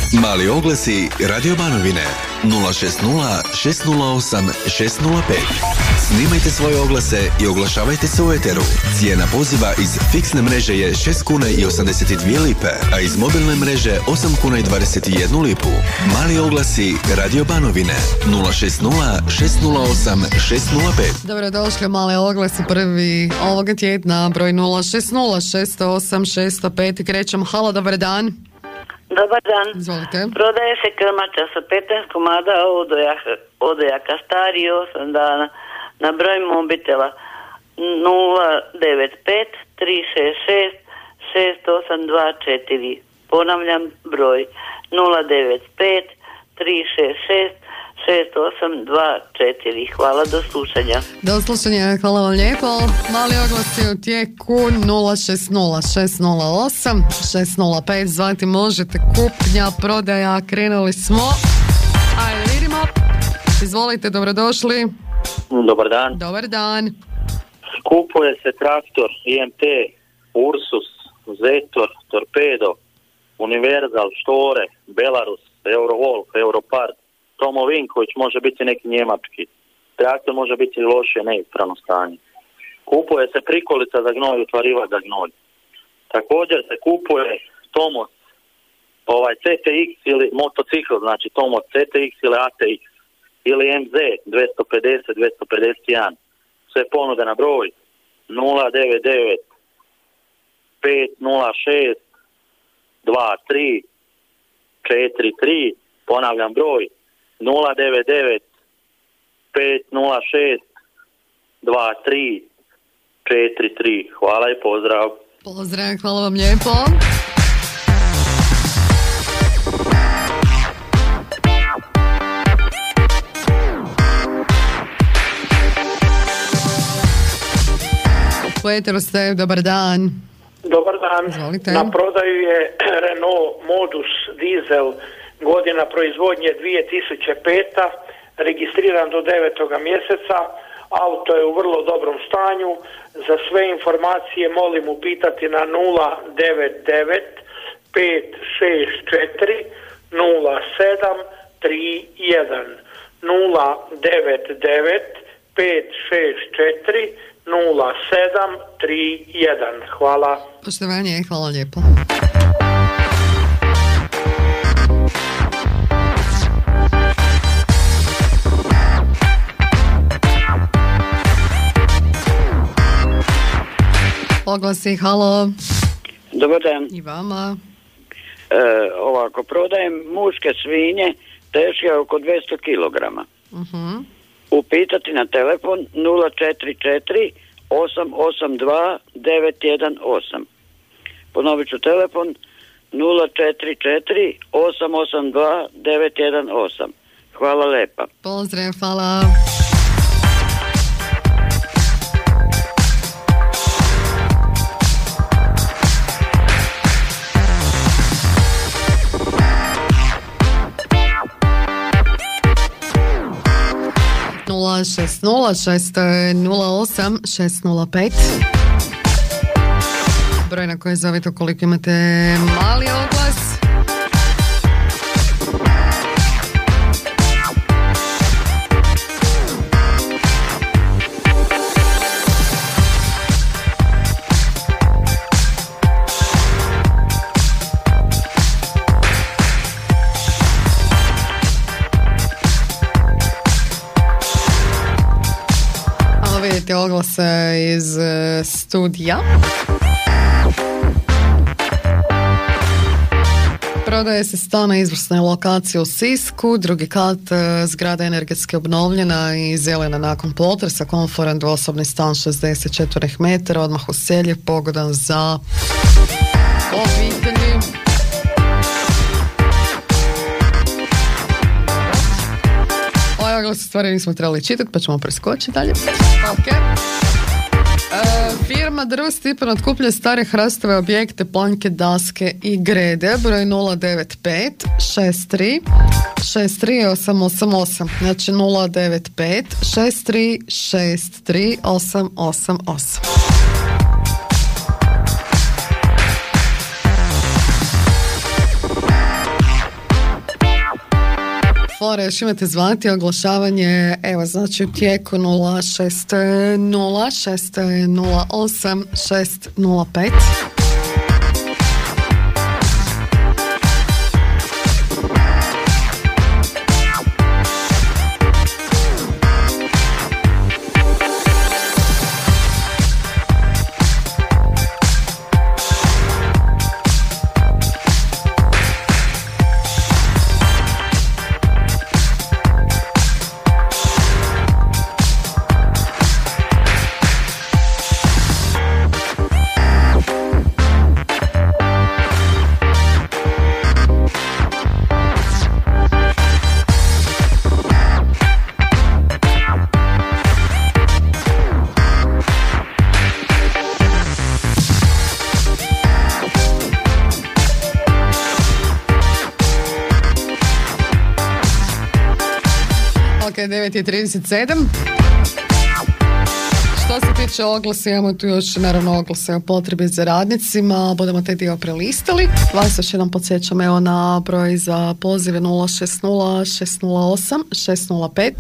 Mali oglasi Radio Banovine 060 608 605. Snimajte svoje oglase i oglašavajte se u eteru. Cijena poziva iz fiksne mreže je 6 kuna i 82 lipe, a iz mobilne mreže 8 kuna i 21 lipu. Mali oglasi Radio Banovine 060 608 605. Dobrodošli u Mali oglasi prvi ovoga tjedna, broj 060 608 605. Krećemo. Halo, dobar dan. Dobar dan. Izvolite. Prodaje se krmača sa 15 komada odojaka stari 8 dana na broj mobitela 095 366 6824. Ponavljam broj 095 366 6824. Hvala, do slušanja. Do slušanja, hvala vam lijepo. Mali oglasi u tijeku 060 608 605. Zvati možete, kupnja, prodaja, krenuli smo. Ajde, vidimo. Izvolite, dobrodošli. Dobar dan. Dobar dan. Kupuje se traktor IMT, Ursus, Zetor, Torpedo, Univerzal, Štore, Belarus, Eurovol, Europard, Tomo Vinković, može biti neki njemački. Traktor može biti loše, neispravno stanje. Kupuje se prikolica za gnoj, utvarivač za gnoj. Također se kupuje Tomos, CTX ili motocikl, znači Tomos CTX ili ATX ili MZ 250, 251. Sve ponude na broj 099 506 23 43. Ponavljam broj 099 506 23 43. Hvala i pozdrav. Pozdrav, hvala vam lijepo. U eteru ste, dobar dan. Dobar dan. Izvolite. Na prodaju je Renault Modus Diesel, godina proizvodnje 2005. Registriran do 9. mjeseca. Auto je u vrlo dobrom stanju. Za sve informacije molim upitati na 099 564 0731. 099 564 0731. Hvala. Poštovanje, hvala lijepo. Oglasi, halo. Dobar dan. I vama. Ovako, prodajem muške svinje teške oko 200 kg. Upitati na telefon 044 882 918. Ponovit ću telefon 044 882 918. Hvala lepa. Pozdrav, hvala. Nula 608 605. Broj na koji zovete ukoliko imate mali oglas. Vidite oglase iz studija. Prodaje se stan na izvrsnoj lokaciji u Sisku, drugi kat, zgrada energetski obnovljena i zelena nakon potresa, komforan dvosobni stan 64 metara, odmah u selje, pogodan za obitelji. Ovaj oglas stvari nismo trebali čitati, pa ćemo preskočiti dalje. Firma Drvo Stipan otkupljuje stare hrastove objekte, planjke, daske i grede. Broj 095 63 888. Znači 095 63 888. gore, još imate zvati oglašavanje, evo znači u tijeku 060608605. Ok, 9:37. Što se tiče oglasa, imamo tu još naravno oglase o potrebi za radnicima, budemo taj dio prelistali. Vas još jednom podsjećam evo na broj za pozive 060608605.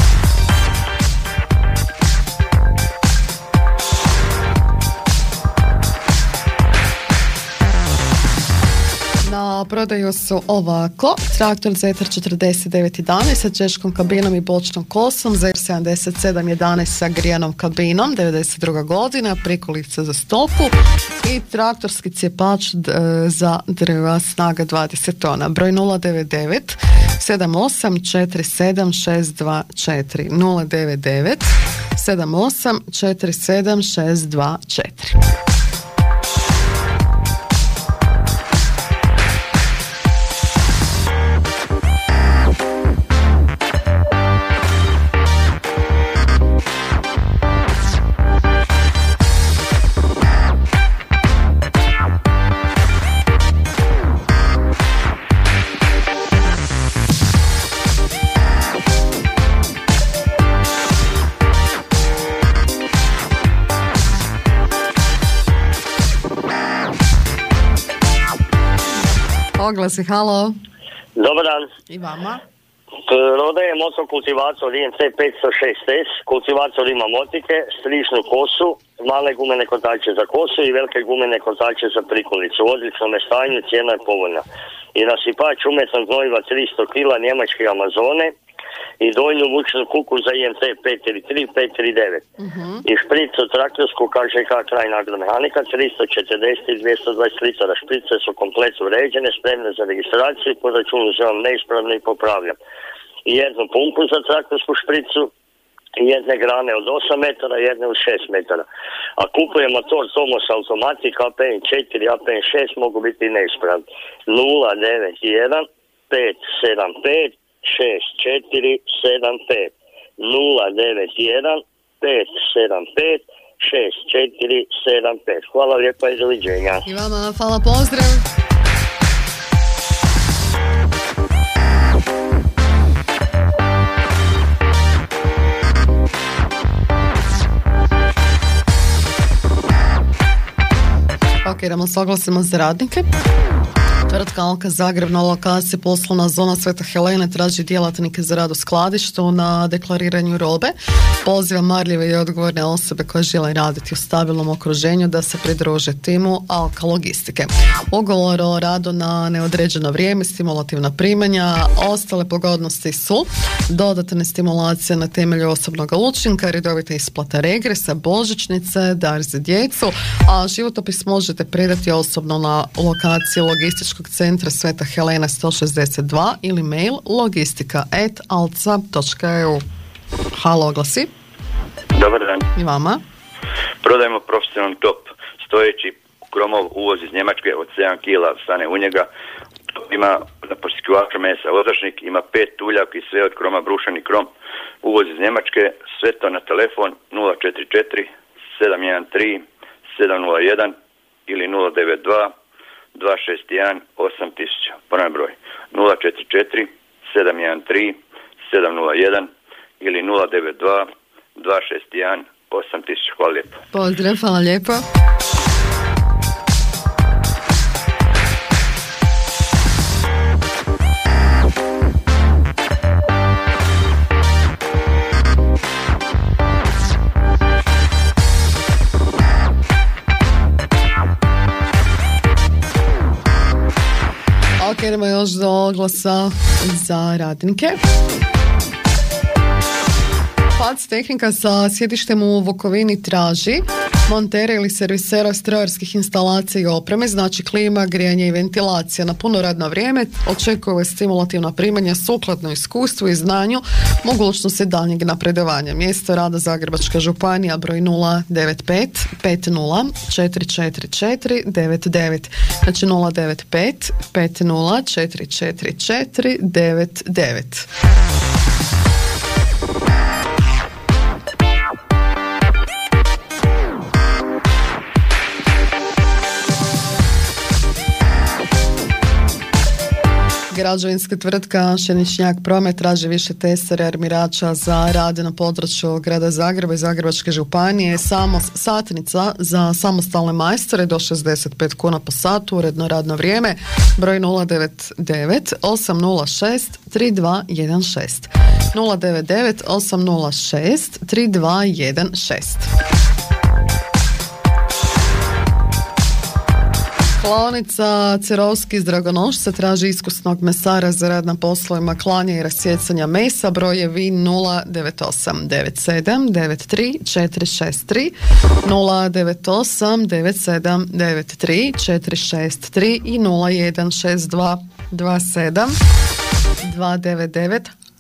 Na prodaju su ovako: traktor Zetor 4911 sa češkom kabinom i bočnom kosom, Zer 7711 sa grijanom kabinom, 92. godina, prikolica za stoku i traktorski cijepač za drva snaga 20 tona. Broj 099 7847624 099 7847624. Oglasi, halo. Dobar dan. I vama. Prodaje motokultivator IMC 506S, kultivator ima motike, strišnu kosu, male gumene kotače za kosu i velike gumene kotače za prikolicu. U odličnom stanju, cijena je povoljna. I nasipač umjetnog gnojiva 300 kg njemačke Amazone i dojnju vučnu kuku za IMC 533, 539. I špricu traktorsku KŽK trajna agromehanika 340 i 220 litara. Šprice su komplet uređene, spremne za registraciju, po računu uzimam neispravno i popravljam. I jednu pumpu za traktorsku špricu, jedne grane od 8 metara, jedne od 6 metara. A kupuje motor Tomos Automatic APN 4, APN 6 mogu biti neispravni. 091 575 6475 091 575 6475. Hvala lijepa i doviđenja. I vama hvala, pozdrav. Ok, idemo s oglasima za radnike. Tvrtka Alka Zagreb na lokaciji poslovna zona Sveta Helene traži djelatnike za rad u skladištu na deklariranju robe. Poziva marljive i odgovorne osobe koje žele raditi u stabilnom okruženju da se pridruže timu Alka Logistike. Ugovor o radu na neodređeno vrijeme, stimulativna primanja, ostale pogodnosti su dodatne stimulacije na temelju osobnog učinka, redovita isplata regresa, božićnice, dar za djecu, a životopis možete predati osobno na lokaciji logističkog centra Sveta Helena 162 ili mail logistika@alca.eu. Halo, oglasi. Dobar dan. I vama. Prodajemo profesionalni top, stojeći kromov, uvoz iz Njemačke od 7 kila, stane u njega. Ima na posjekivača mesa odašnik, ima 5 tuljavki, sve od kroma, brušeni krom, uvoz iz Njemačke, sve to na telefon 044 713 701 ili 092 261 8000. Ponavljam broj 044 713 701 ili 092 261 8000. Hvala lijepo. Pozdrav, hvala lijepo. Ok, idemo još do oglasa za radnike. Fac tehnika sa sjedištem u Vukovini traži montere ili servisera strojarskih instalacija i opreme, znači klima, grijanje i ventilacija na puno radno vrijeme. Očekuje stimulativna primanja sukladno iskustvu i znanju, mogućnosti daljnjeg napredovanja. Mjesto rada Zagrebačka županija, broj 095 50 444 99, znači 095 50 444 99. Građevinska tvrtka Šeničnjak Promet traži više tesara armirača za rad na području grada Zagreba i Zagrebačke županije. Samo satnica za samostalne majstore do 65 kuna po satu, uredno radno vrijeme, broj 099 806 3216 099 806 3216. Klaonica Cerovski iz Dragonošca traži iskusnog mesara za rad na poslovima klanja i rasjecanja mesa, broj je VIN 098 97 93 463 098 97 93 463 i 0162 27 299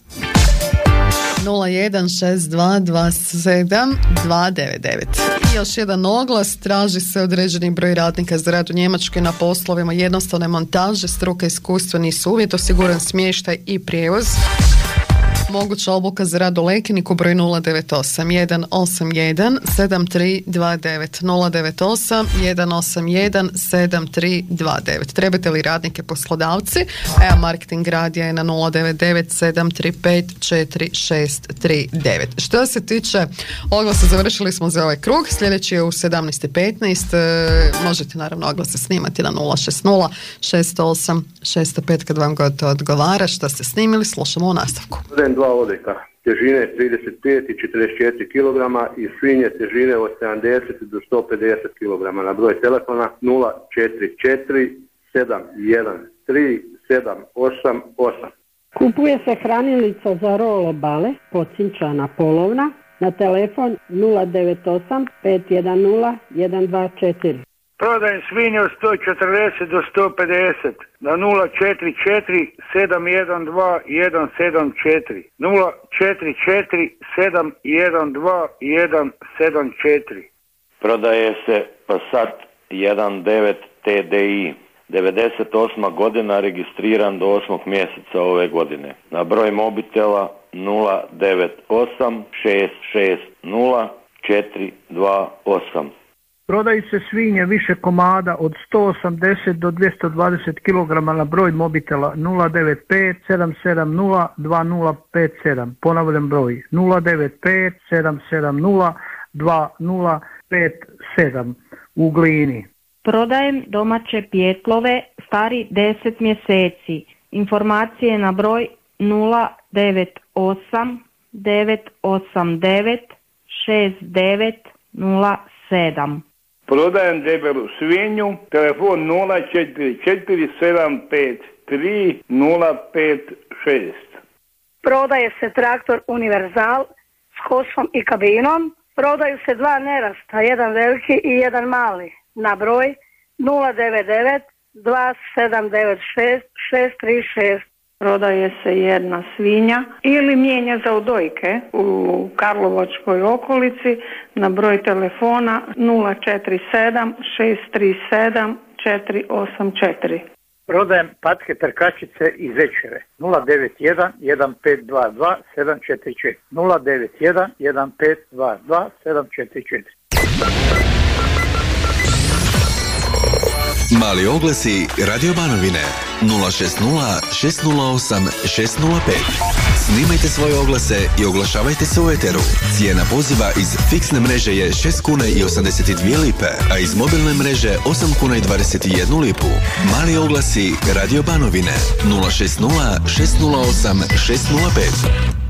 0162 27 299. I još jedan oglas, traži se određeni broj radnika za rad u Njemačkoj na poslovima jednostavne montaže, struka i iskustva nisu uvjet, osiguran smještaj i prijevoz. Moguća obuka za rad u Lekiniku, broj 098 181 7329 098 181 7329. Trebate li radnike poslodavci? Evo, marketing radija je na 099 735 4639. Što se tiče oglasa, završili smo za ovaj krug. Sljedeći je u 17:15. Možete naravno oglase snimati na 060 608 605 kad vam god to odgovara. Što ste snimili, slušamo u nastavku. Dva odeka, težine 35 i 44 kg i svinje težine od 70 do 150 kg na broj telefona 044 713 788. Kupuje se hranilica za rolo bale, pocinčana polovna, na telefon 098 510 124. Prodajem svinje od 140 do 150 na 044 712 174 044 712 174. Prodaje se Passat 1.9 TDI 98. godina, registriran do 8. mjeseca ove godine. Na broj mobitela 098 660 428. Prodaju se svinje više komada od 180 do 220 kg na broj mobitela 095 770 2057. Ponavljam broj 095 770 2057 u Glini. Prodajem domaće pijetlove stari 10 mjeseci. Informacije na broj 098 989 6907. Prodajem debelu svinju, telefon 044 753 056. Prodaje se traktor Univerzal s kosom i kabinom. Prodaju se dva nerasta, jedan veliki i jedan mali. Na broj 099 2796 636. Prodaje se jedna svinja ili mijenja za odojke u Karlovačkoj okolici na broj telefona 047 637 484. Prodajem patke trkačice iz Ečere 091 1522 744 091 1522 744. Mali oglasi Radio Banovine 060 608 605. Snimajte svoje oglase i oglašavajte se u eteru. Cijena poziva iz fiksne mreže je 6 kuna i 82 lipe, a iz mobilne mreže 8 kuna i 21 lipu. Mali oglasi Radio Banovine 060 608 605.